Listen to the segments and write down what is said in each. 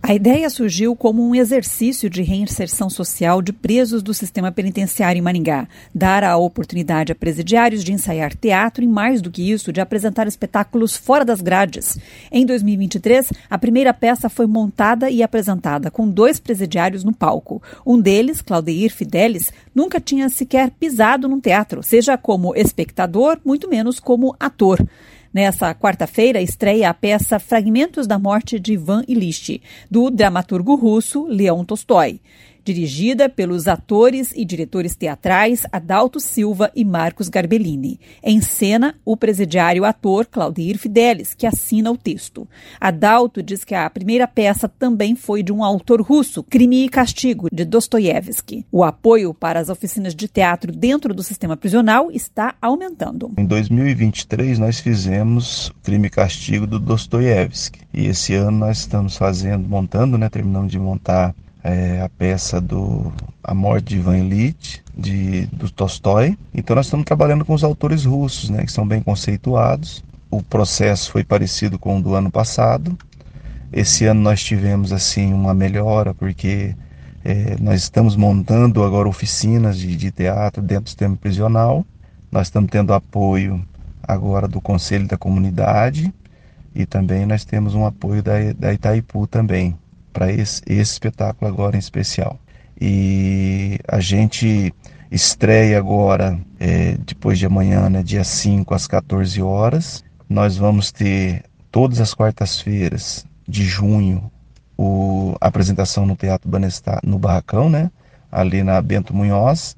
A ideia surgiu como um exercício de reinserção social de presos do sistema penitenciário em Maringá, dar a oportunidade a presidiários de ensaiar teatro e, mais do que isso, de apresentar espetáculos fora das grades. Em 2023, a primeira peça foi montada e apresentada com 2 presidiários no palco. Um deles, Claudeir Fidelis, nunca tinha sequer pisado num teatro, seja como espectador, muito menos como ator. Nessa quarta-feira, estreia a peça Fragmentos da Morte de Ivan Ilitch, do dramaturgo russo Leon Tolstói, dirigida pelos atores e diretores teatrais Adalto Silva e Marcos Garbellini. Em cena, o presidiário ator Claudeir Fidelis, que assina o texto. Adalto diz que a primeira peça também foi de um autor russo, Crime e Castigo, de Dostoiévski. O apoio para as oficinas de teatro dentro do sistema prisional está aumentando. Em 2023, nós fizemos Crime e Castigo do Dostoiévski. E esse ano nós estamos terminamos de montar a peça A Morte de Ivan Ilitch, do Tolstói. Então nós estamos trabalhando com os autores russos, que são bem conceituados. O processo foi parecido com o do ano passado. Esse ano nós tivemos uma melhora, porque nós estamos montando agora oficinas de teatro dentro do sistema prisional. Nós estamos tendo apoio agora do Conselho da Comunidade e também nós temos um apoio da Itaipu também, para esse espetáculo agora em especial. E a gente estreia agora, depois de amanhã, dia 5 às 14 horas. Nós vamos ter todas as quartas-feiras de junho a apresentação no Teatro Banestá, no Barracão, ali na Bento Munhoz.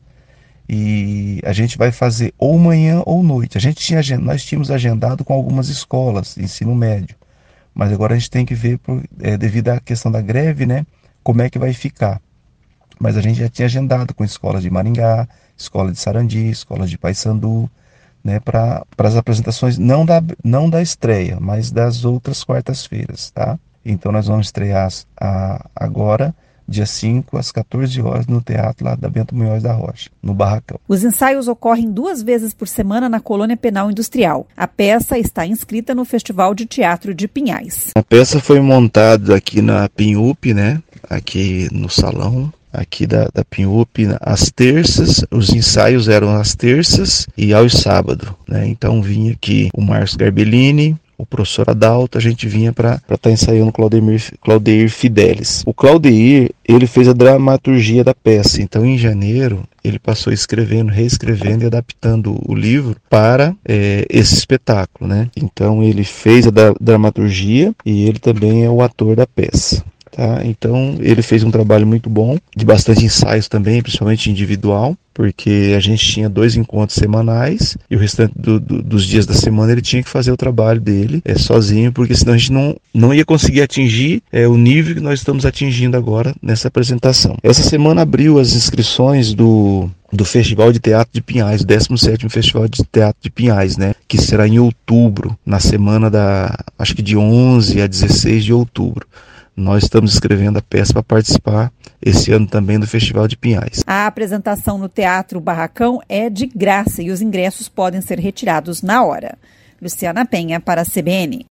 E a gente vai fazer ou manhã ou noite. Nós tínhamos agendado com algumas escolas de ensino médio, mas agora a gente tem que ver, devido à questão da greve, como é que vai ficar. Mas a gente já tinha agendado com escolas de Maringá, escola de Sarandi, escola de Paysandu, para as apresentações, não da estreia, mas das outras quartas-feiras, tá? Então nós vamos estrear agora, dia 5 às 14 horas, no teatro lá da Bento Munhoz da Rocha, no Barracão. Os ensaios ocorrem 2 vezes por semana na Colônia Penal Industrial. A peça está inscrita no Festival de Teatro de Pinhais. A peça foi montada aqui na Pinhup, aqui no salão, aqui da Pinhup, às terças. Os ensaios eram às terças e aos sábados, Então vinha aqui o Marcos Garbellini, o professor Adalto, a gente vinha para estar ensaiando Claudeir Fidelis. O Claudeir, ele fez a dramaturgia da peça, então em janeiro ele passou escrevendo, reescrevendo e adaptando o livro para esse espetáculo, Então ele fez a dramaturgia e ele também é o ator da peça. Tá? Então ele fez um trabalho muito bom, de bastante ensaios também, principalmente individual, porque a gente tinha 2 encontros semanais e o restante dos dias da semana ele tinha que fazer o trabalho dele sozinho, porque senão a gente não ia conseguir atingir o nível que nós estamos atingindo agora nessa apresentação. Essa semana abriu as inscrições do Festival de Teatro de Pinhais, o 17º Festival de Teatro de Pinhais, que será em outubro, na semana acho que de 11 a 16 de outubro. Nós estamos escrevendo a peça para participar esse ano também do Festival de Pinhais. A apresentação no Teatro Barracão é de graça e os ingressos podem ser retirados na hora. Luciana Penha para a CBN.